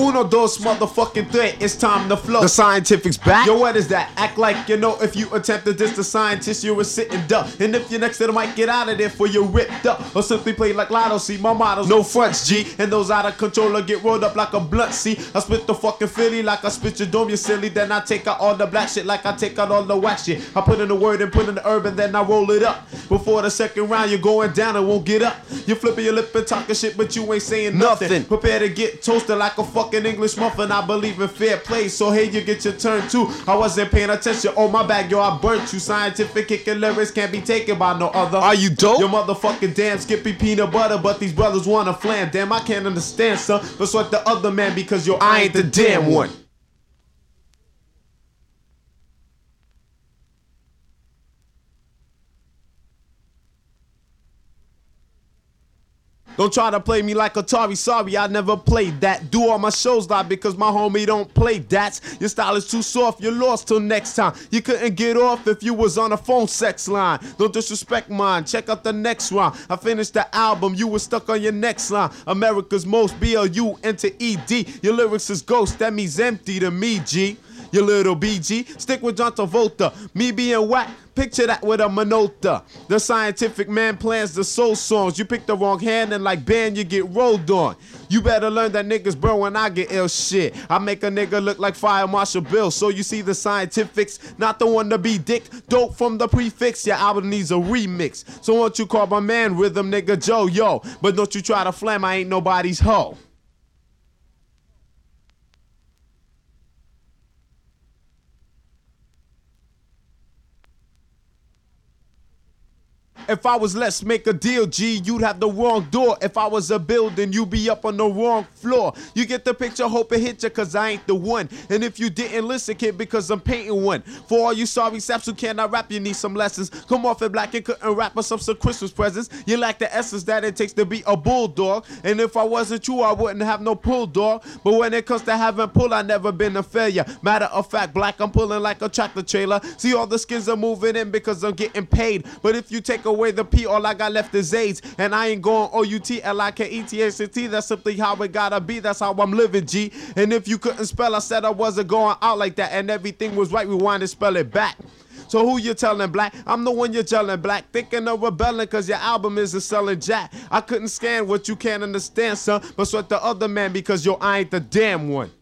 Uno, dos, motherfucking three, it's time to flow. The scientific's back. Yo, what is that? Act like you know if you attempt to diss the scientist, you're a sitting duck. And if you're next to the mic, get out of there for you're ripped up. Or simply play like Lotto, see my models, no fronts, G. And those out of controller get rolled up like a blunt, see. I spit the fucking Philly like I spit your dome, you silly. Then I take out all the black shit like I take out all the whack shit. I put in the word and put in the herb and then I roll it up. Before the second round, you're going down and won't get up. You're flipping your lip and talking shit, but you ain't saying nothing. Prepare to get toasted like a fucking English muffin. I believe in fair play, so here you get your turn too. I wasn't paying attention, oh my bad, yo, I burnt you. Scientific kicking lyrics can't be taken by no other. Are you dope? Your motherfucking damn Skippy peanut butter, but these brothers wanna flam. Damn, I can't understand, son. But sweat the other man because yo, I ain't the damn one. Don't try to play me like Atari, sorry, I never played that. Do all my shows live because my homie don't play that. Your style is too soft, you're lost till next time. You couldn't get off if you was on a phone sex line. Don't disrespect mine, check out the next round. I finished the album, you was stuck on your next line. America's most, B-L-U-N-T-E-D. Your lyrics is ghost, that means empty to me, G. You little BG, stick with John Travolta. Me being whack, picture that with a Minota. The scientific man plans the soul songs. You pick the wrong hand and like band you get rolled on. You better learn that niggas burn when I get ill shit. I make a nigga look like Fire Marshal Bill. So you see the scientifics, not the one to be dick. Dope from the prefix, your album needs a remix. So won't you call my man Rhythm nigga Joe, yo. But don't you try to flam, I ain't nobody's hoe. If I was let's make a deal, G, you'd have the wrong door. If I was a building, you'd be up on the wrong floor. You get the picture, hope it hit you, cause I ain't the one. And if you didn't listen, kid, because I'm painting one. For all you sorry saps who cannot rap, you need some lessons. Come off it black and couldn't rap us up some Christmas presents. You lack the essence that it takes to be a bulldog. And if I wasn't you, I wouldn't have no pull dog. But when it comes to having pull, I never been a failure. Matter of fact, black, I'm pulling like a tractor trailer. See, all the skins are moving in because I'm getting paid. But if you take away the P, all I got left is AIDS. And I ain't going O-U-T-L-I-K-E-T-S-T. That's simply how it gotta be. That's how I'm living, G. And if you couldn't spell, I said I wasn't going out like that. And everything was right, rewind and spell it back. So who you telling, black? I'm the one you're telling, black. Thinking of rebelling cause your album isn't selling jack. I couldn't scan what you can't understand, son. But sweat the other man because yo, I ain't the damn one.